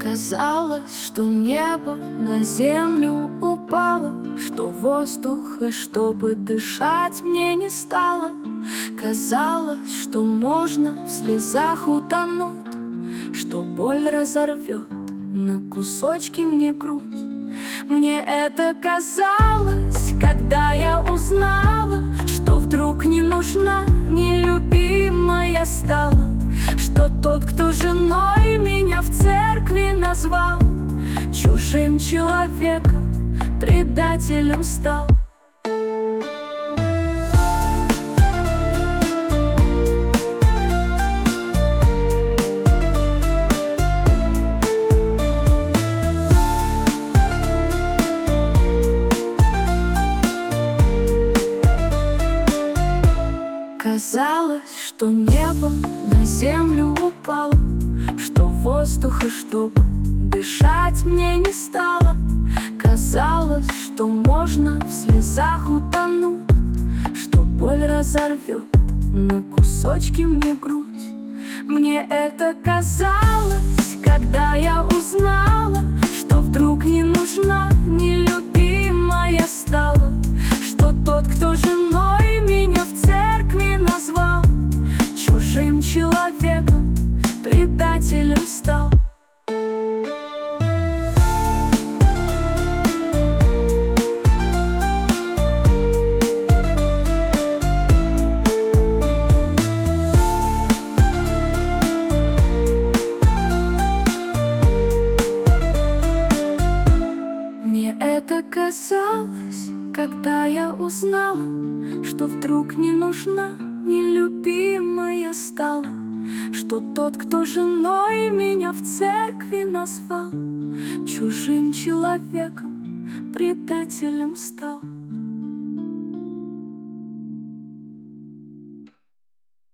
Казалось, что небо на землю упало, что воздуха, чтобы дышать, мне не стало. Казалось, что можно в слезах утонуть, что боль разорвет на кусочки мне грудь. Мне это казалось, когда я узнала, что вдруг не нужна, нелюбимая стала, что тот, кто женой меня в церкви назвал, чужим человеком, предателем стал. Казалось, что небо на землю упало, что воздуха, чтобы дышать, мне не стало. Казалось, что можно в слезах утонуть, что боль разорвет на кусочки мне грудь. Мне это казалось, когда я узнала, что вдруг не нужна, нелюбимая стала, что тот, кто женой меня в церкви назвал, чужим человеком, предателем стал. Мне это казалось, когда я узнала, что вдруг не нужна, нелюбимая стала, что тот, кто женой меня в церкви назвал, чужим человеком, предателем стал.